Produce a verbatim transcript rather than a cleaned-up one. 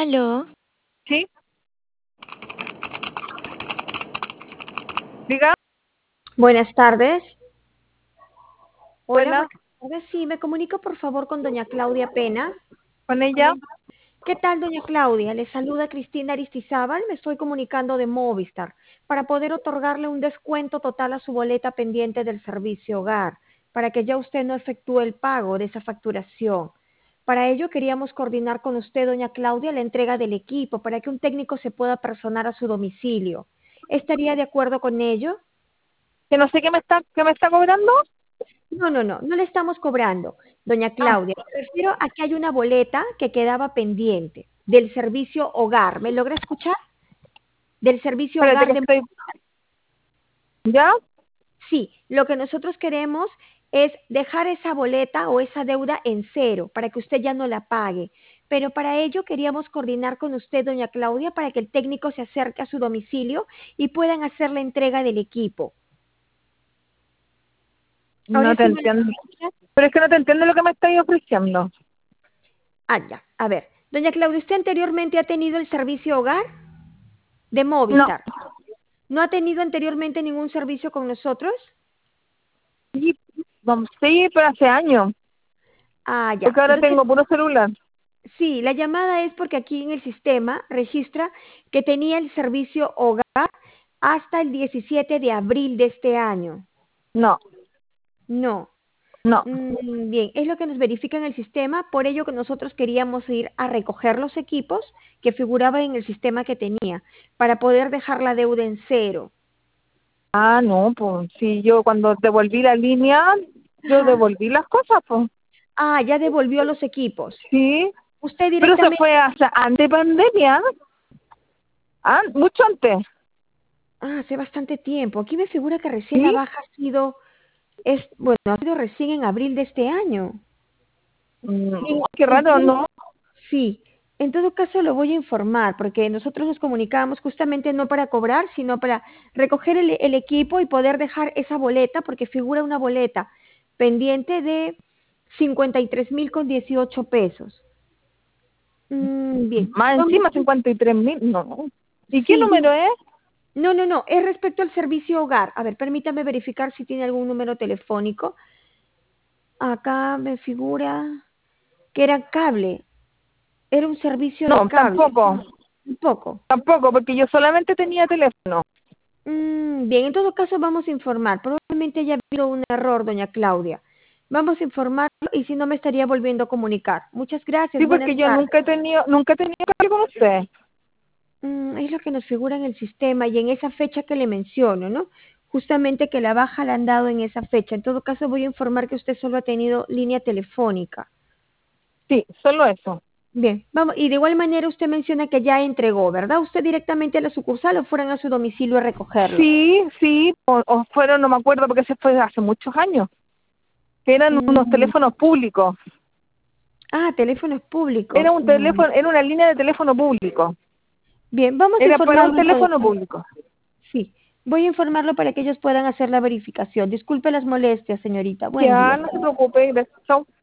Aló, Sí, diga, Buenas tardes. Hola, hola, buenas tardes. Sí, me comunico por favor con doña Claudia Pena. con ella. ¿Qué tal, doña Claudia? Le saluda Cristina Aristizábal. Me estoy comunicando de Movistar para poder otorgarle un descuento total a su boleta pendiente del servicio hogar, para que ya usted no efectúe el pago de esa facturación. Para ello queríamos coordinar con usted, doña Claudia, la entrega del equipo para que un técnico se pueda personar a su domicilio. ¿Estaría de acuerdo con ello? Que no sé qué me está, qué me está cobrando. No, no, no, no le estamos cobrando, doña Ah, Claudia. Me refiero a que hay una boleta que quedaba pendiente del servicio hogar. ¿Me logra escuchar? Del servicio espérate que hogar de... estoy. ¿Ya? Sí, lo que nosotros queremos es dejar esa boleta o esa deuda en cero para que usted ya no la pague. Pero para ello queríamos coordinar con usted, doña Claudia, para que el técnico se acerque a su domicilio y puedan hacer la entrega del equipo. No Ahora te sí me logra entiendo. escuchar. Pero es que no te entiendo lo que me estáis ofreciendo. Ah, ya. A ver, doña Claudia, ¿usted anteriormente ha tenido el servicio hogar de No. Movistar? ¿No ha tenido anteriormente ningún servicio con nosotros? Sí, vamos, sí, pero hace años. Ah, ya. Porque ahora Entonces, tengo puro celular. sí, la llamada es porque aquí en el sistema registra que tenía el servicio hogar hasta el diecisiete de abril de este año. No, No. no. Mm, bien, es lo que nos verifica en el sistema, por ello que nosotros queríamos ir a recoger los equipos que figuraban en el sistema que tenía, para poder dejar la deuda en cero. Ah, no, pues sí, yo cuando devolví la línea, yo Ajá. devolví las cosas, pues. Ah, ya devolvió los equipos. Sí, Usted pero eso directamente... fue hasta antes de pandemia. Ah, mucho antes. Ah, hace bastante tiempo. Aquí me figura que recién la Sí. baja ha sido, es, bueno, ha sido recién en abril de este año. Mm, Bien, qué en raro, todo- ¿no? sí, en todo caso lo voy a informar, porque nosotros nos comunicábamos justamente no para cobrar, sino para recoger el, el equipo y poder dejar esa boleta, porque figura una boleta pendiente de cincuenta y tres mil con dieciocho pesos. Mm, bien, Más vamos, encima, cincuenta y tres mil, no. ¿Y qué sí, bien. número es? No, no, no, es respecto al servicio hogar. A ver, permítame verificar si tiene algún número telefónico. Acá me figura que era cable, era un servicio de No, cable. tampoco, Un poco. tampoco, porque yo solamente tenía teléfono. Mm, bien, en todo caso vamos a informar. Probablemente haya habido un error, doña Claudia. Vamos a informarlo y si no me estaría volviendo a comunicar. Muchas gracias, Sí, buenas porque yo tardes. nunca he tenido, nunca he tenido cable con usted. Mm, es lo que nos figura en el sistema y en esa fecha que le menciono, ¿no? Justamente que la baja la han dado en esa fecha. En todo caso voy a informar que usted solo ha tenido línea telefónica. Sí, solo eso. Bien, vamos, y de igual manera usted menciona que ya entregó, ¿verdad? ¿Usted directamente a la sucursal o fueron a su domicilio a recogerlo? Sí, sí, o, o fueron, no me acuerdo, porque se fue hace muchos años, que eran unos Mm, teléfonos públicos. ah, teléfonos públicos. Era un Mm, teléfono, era una línea de teléfono público. bien, vamos a Era para un informarlo teléfono entonces. público. Sí, voy a informarlo para que ellos puedan hacer la verificación. Disculpe las molestias, señorita. Buen Ya, día. no se preocupe, gracias. Chau.